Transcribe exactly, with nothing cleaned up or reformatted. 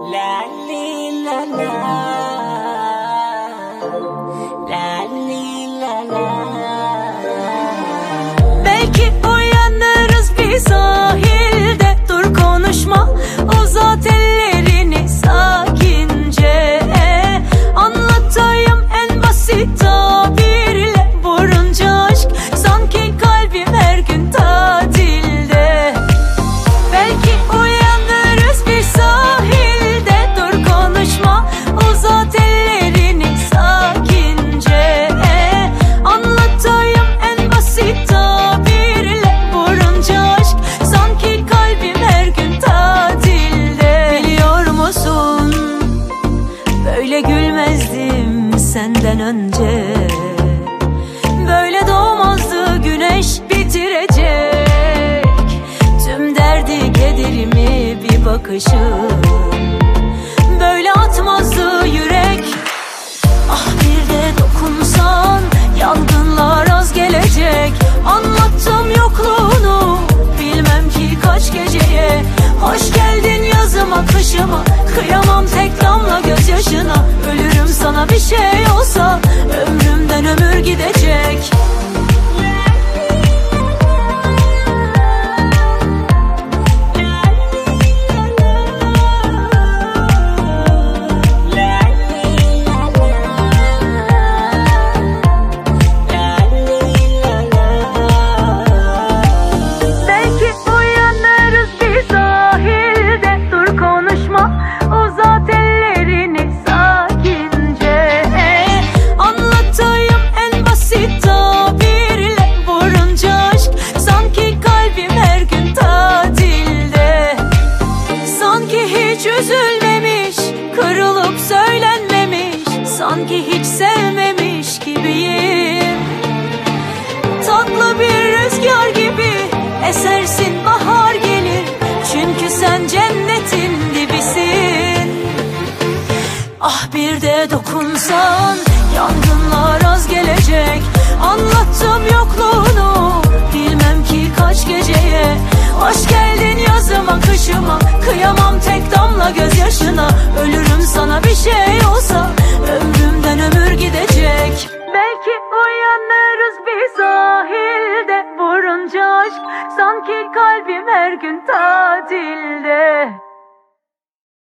La li la la, la li la la. Belki uyanırız bir sahilde. Dur konuşma, uzat ellerini sakince. Anlatayım en basit tabirle. Vurunca aşk sanki kalbim her gün tatilde. Belki uyanırız bir sahilde. Dur konuşma, uzat ellerini sakince. Anlatayım en basit tabirle. Vurunca aşk sanki kalbim her gün tatilde. Biliyor musun, böyle gülmezdim senden önce. Böyle doğmazdı güneş bitirecek tüm derdi kederimi bir bakışım. Böyle atmazdı yürek. Ah bir de dokunsan yangınlar az gelecek. Anlattım yokluğunu bilmem ki kaç geceye. Hoş geldin yazıma kışıma, kıyamam tek damla gözyaşına. Ölürüm sana bir şey olsa, ömrümden ömür gidecek. Belki uyanırız bir sahilde. Dur konuşma, uzat ellerini sakince. Anlatayım en basit tabirle. Vurunca aşk sanki kalbim her gün tatilde. Sanki hiç üzülmemiş, kırılıp söylenmemiş. Sanki hiç sevmemiş gibiyim. Tatlı bir rüzgar gibi esersin, bahar gelir. Çünkü sen cennetin dibisin. Ah bir de dokunsan yangınlar az gelecek. Anlattım yokluğunu bilmem ki kaç geceye. Hoş geldin yazıma kışıma, kıyamam tek damla gözyaşına. Ölürüm sana bir şey olsa, ömrümden ömür gidecek. Belki uyanırız bir sahilde. Vurunca aşk sanki kalbim her gün tatilde.